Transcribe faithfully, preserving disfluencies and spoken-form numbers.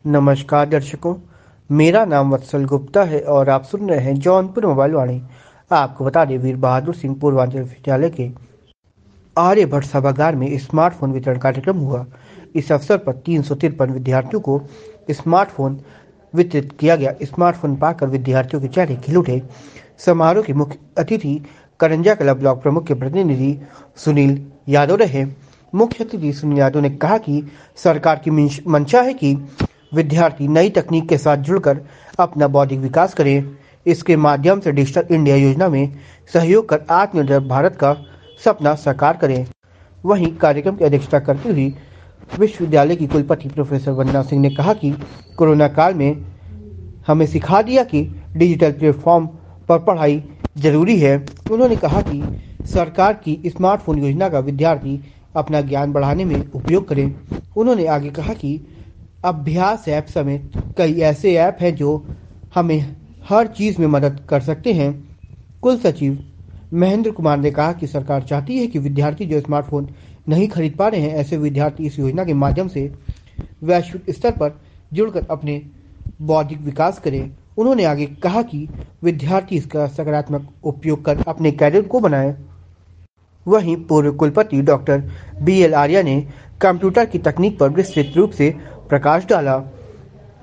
नमस्कार दर्शकों, मेरा नाम वत्सल गुप्ता है और आप सुन रहे हैं जौनपुर मोबाइल वाणी। आपको बता दें, वीर बहादुर सिंह पूर्वांचल विद्यालय के आर्यभट्ट सभागार में स्मार्टफोन वितरण कार्यक्रम हुआ। इस अवसर पर तीन सौ तिरपन विद्यार्थियों को स्मार्टफोन वितरित किया गया। स्मार्टफोन पाकर विद्यार्थियों के चेहरे खिल उठे। समारोह के मुख्य अतिथि करंजा कला ब्लॉक प्रमुख के प्रतिनिधि सुनील यादव रहे। मुख्य अतिथि सुनील यादव ने कहा कि सरकार की मंशा है कि विद्यार्थी नई तकनीक के साथ जुड़कर अपना बौद्धिक विकास करें। इसके माध्यम से डिजिटल इंडिया योजना में सहयोग कर आत्मनिर्भर भारत का सपना साकार करें। वहीं कार्यक्रम की अध्यक्षता करती हुई विश्वविद्यालय की कुलपति प्रोफेसर वंदना सिंह ने कहा कि कोरोना काल में हमें सिखा दिया कि डिजिटल प्लेटफॉर्म पर पढ़ाई जरूरी है। उन्होंने कहा कि सरकार की स्मार्टफोन योजना का विद्यार्थी अपना ज्ञान बढ़ाने में उपयोग करें। उन्होंने आगे कहा कि अभ्यास ऐप समेत कई ऐसे ऐप हैं जो हमें हर चीज में मदद कर सकते हैं। कुल सचिव महेंद्र कुमार ने कहा कि सरकार चाहती है कि विद्यार्थी जो स्मार्टफोन नहीं खरीद पा रहे हैं, ऐसे विद्यार्थी इस योजना के माध्यम से वैश्विक स्तर पर जुड़कर अपने बौद्धिक विकास करें। उन्होंने आगे कहा कि विद्यार्थी इसका सकारात्मक उपयोग कर अपने कैरियर को बनाएं। वहीं पूर्व कुलपति डॉक्टर बी एल आर्या ने कंप्यूटर की तकनीक पर विस्तृत रूप से प्रकाश डाला।